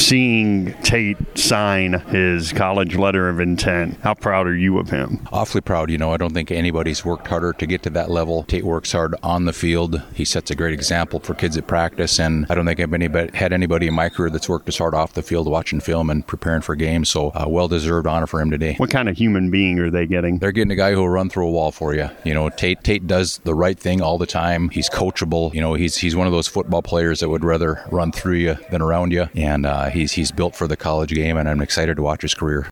seeing Tate sign his college letter of intent, how proud are you of him? Awfully proud. I don't think anybody's worked harder to get to that level. Tate works hard on the field. He sets a great example for kids at practice, and I don't think I've had anybody in my career that's worked as hard off the field watching film and preparing for games, so well-deserved honor for him today. What kind of human being are they getting? They're getting a guy who will run through a wall for you. Tate does the right thing all the time. He's coachable. He's one of those football players that would rather run through you than around you, and he's built for the college game, and I'm excited to watch his career.